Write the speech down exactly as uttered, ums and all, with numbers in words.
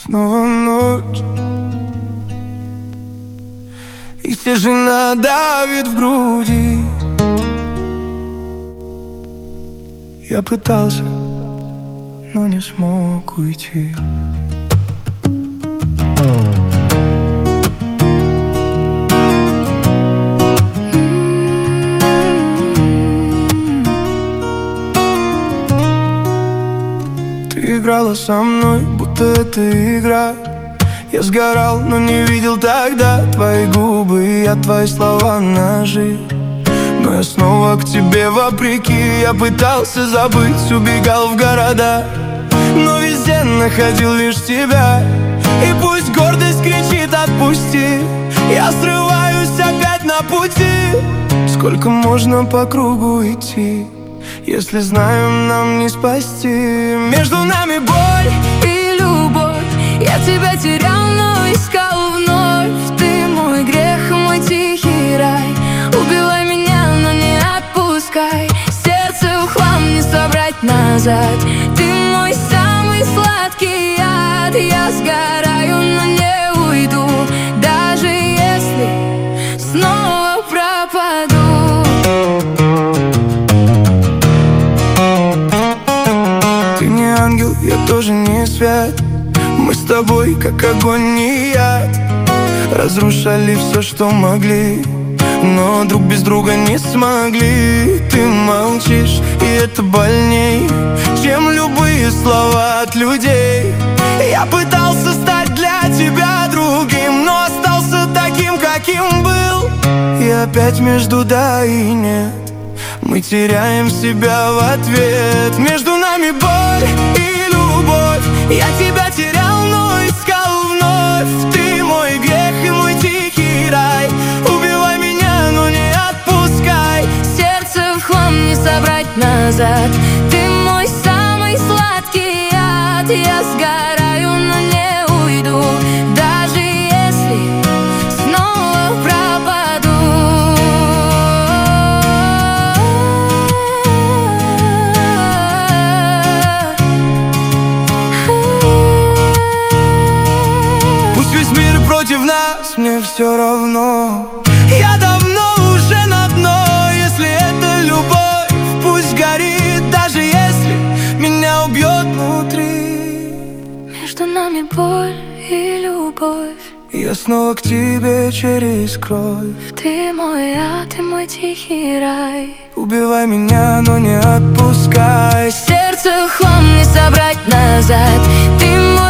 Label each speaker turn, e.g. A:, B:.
A: снова ночь, и тишина давит в груди. Я пытался, но не смог уйти. Ты играла со мной, будто это игра. Я сгорал, но не видел тогда твои губы, я твои слова ножи. Но я снова к тебе вопреки. Я пытался забыть, убегал в города, но везде находил лишь тебя. И пусть гордость кричит «отпусти», я срываюсь опять на пути. Сколько можно по кругу идти, если знаем, нам не спасти? Между нами боль
B: и любовь. Я тебя терял, но искал вновь. Ты мой грех, мой тихий рай. Убивай меня, но не отпускай. Сердце в хлам не собрать назад. Ты мой самый сладкий яд. Я сгораю, но не уйду, даже если снова пропаду.
A: Ангел, я тоже не свят. Мы с тобой, как огонь и яд, разрушали все, что могли, но друг без друга не смогли. Ты молчишь, и это больней, чем любые слова от людей. Я пытался стать для тебя другим, но остался таким, каким был. И опять между да и нет, мы теряем себя в ответ. Между нами боль и любовь. Я тебя терял, но искал вновь. Ты мой грех и мой тихий рай. Убивай меня, но не отпускай.
B: Сердце в хлам не собрать назад. Ты мой самый сладкий яд. Я сгораю, но не уйду, даже если снова пропаду.
A: Против нас, мне все равно. Я давно уже на дно. Если это любовь, пусть горит, даже если меня убьет внутри.
B: Между нами боль и любовь.
A: Я снова к тебе через кровь.
B: Ты мой яд, ты мой тихий рай.
A: Убивай меня, но не отпускай.
B: Сердце в хлам не собрать назад. Ты мой